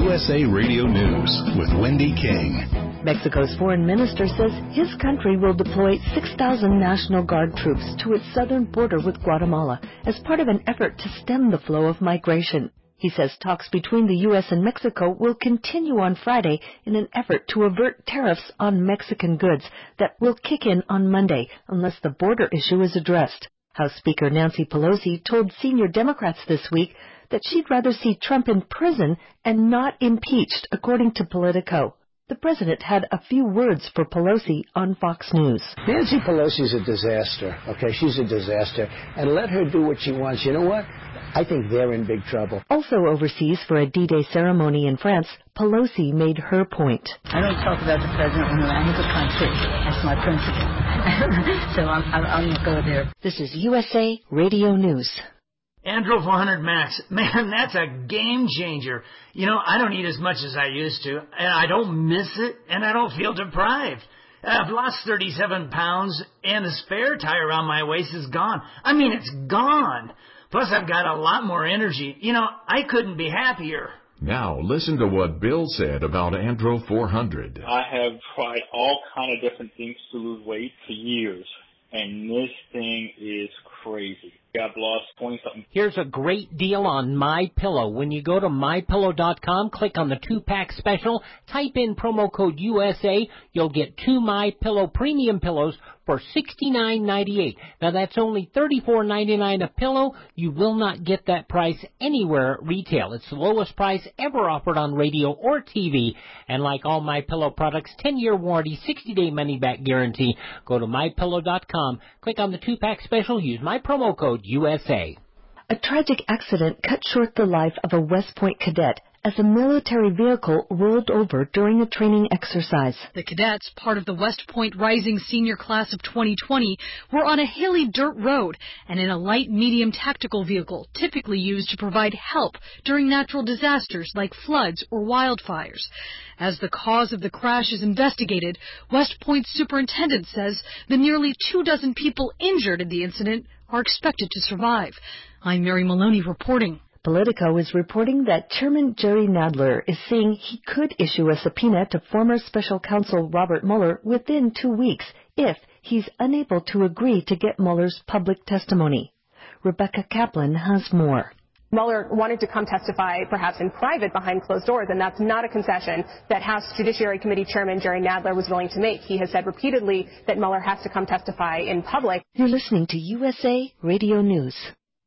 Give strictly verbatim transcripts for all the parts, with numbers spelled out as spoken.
U S A Radio News with Wendy King. Mexico's foreign minister says his country will deploy six thousand National Guard troops to its southern border with Guatemala as part of an effort to stem the flow of migration. He says talks between the U S and Mexico will continue on Friday in an effort to avert tariffs on Mexican goods that will kick in on Monday unless the border issue is addressed. House Speaker Nancy Pelosi told senior Democrats this week that she'd rather see Trump in prison and not impeached, according to Politico. The president had a few words for Pelosi on Fox News. Nancy Pelosi's a disaster, okay? She's a disaster. And let her do what she wants. You know what? I think they're in big trouble. Also overseas for a D-Day ceremony in France, Pelosi made her point. I don't talk about the president when I'm in the country. That's my principle. so I'm, I'm, I'm going to go there. This is U S A Radio News. Andro four hundred Max, man, that's a game changer. You know, I don't eat as much as I used to, and I don't miss it, and I don't feel deprived. I've lost thirty-seven pounds, and the spare tie around my waist is gone. I mean, it's gone. Plus, I've got a lot more energy. You know, I couldn't be happier. Now, listen to what Bill said about Andro four hundred. I have tried all kind of different things to lose weight for years, and this thing is crazy. I've lost twenty-something. Here's a great deal on MyPillow. When you go to my pillow dot com, click on the two-pack special, type in promo code U S A, you'll get two MyPillow premium pillows for sixty-nine ninety-eight. Now, that's only thirty-four ninety-nine a pillow. You will not get that price anywhere at retail. It's the lowest price ever offered on radio or T V. And like all MyPillow products, ten-year warranty, sixty-day money-back guarantee. Go to my pillow dot com, click on the two-pack special, use my promo code U S A. A tragic accident cut short the life of a West Point cadet as a military vehicle rolled over during a training exercise. The cadets, part of the West Point Rising Senior Class of twenty twenty, were on a hilly dirt road and in a light-medium tactical vehicle typically used to provide help during natural disasters like floods or wildfires. As the cause of the crash is investigated, West Point's superintendent says the nearly two dozen people injured in the incident are expected to survive. I'm Mary Maloney reporting. Politico is reporting that Chairman Jerry Nadler is saying he could issue a subpoena to former special counsel Robert Mueller within two weeks if he's unable to agree to get Mueller's public testimony. Rebecca Kaplan has more. Mueller wanted to come testify perhaps in private behind closed doors, and that's not a concession that House Judiciary Committee Chairman Jerry Nadler was willing to make. He has said repeatedly that Mueller has to come testify in public. You're listening to U S A Radio News.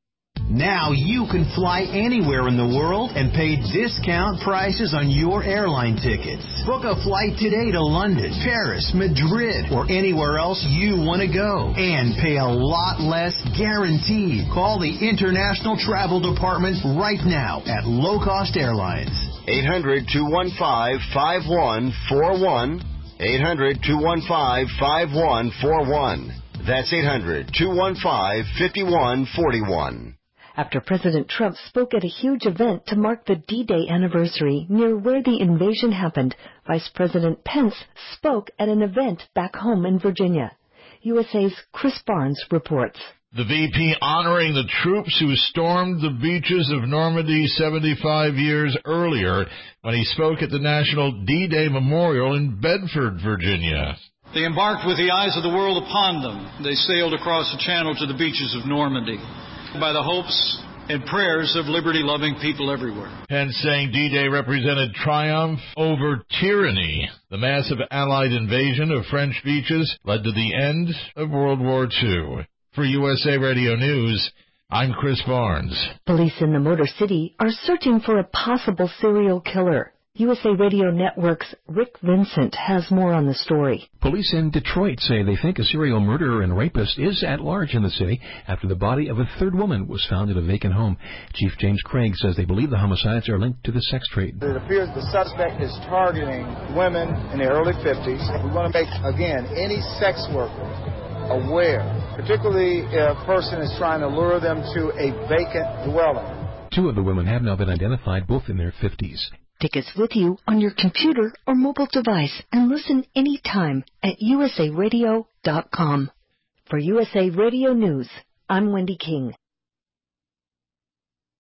Now you can fly anywhere in the world and pay discount prices on your airline tickets. Book a flight today to London, Paris, Madrid, or anywhere else you want to go. And pay a lot less guaranteed. Call the International Travel Department right now at Low Cost Airlines. eight hundred, two one five, five one four one. eight hundred, two one five, five one four one. That's eight hundred, two one five, five one four one. After President Trump spoke at a huge event to mark the D-Day anniversary near where the invasion happened, Vice President Pence spoke at an event back home in Virginia. U S A's Chris Barnes reports. The V P honoring the troops who stormed the beaches of Normandy seventy-five years earlier when he spoke at the National D-Day Memorial in Bedford, Virginia. They embarked with the eyes of the world upon them. They sailed across the channel to the beaches of Normandy by the hopes and prayers of liberty-loving people everywhere. Pence saying D-Day represented triumph over tyranny. The massive Allied invasion of French beaches led to the end of World War Two. For U S A Radio News, I'm Chris Barnes. Police in the Motor City are searching for a possible serial killer. U S A Radio Network's Rick Vincent has more on the story. Police in Detroit say they think a serial murderer and rapist is at large in the city after the body of a third woman was found in a vacant home. Chief James Craig says they believe the homicides are linked to the sex trade. It appears the suspect is targeting women in their early fifties. We want to make, again, any sex worker aware, particularly if a person is trying to lure them to a vacant dwelling. Two of the women have now been identified, both in their fifties. Take us with you on your computer or mobile device and listen anytime at U S A radio dot com. For U S A Radio News, I'm Wendy King.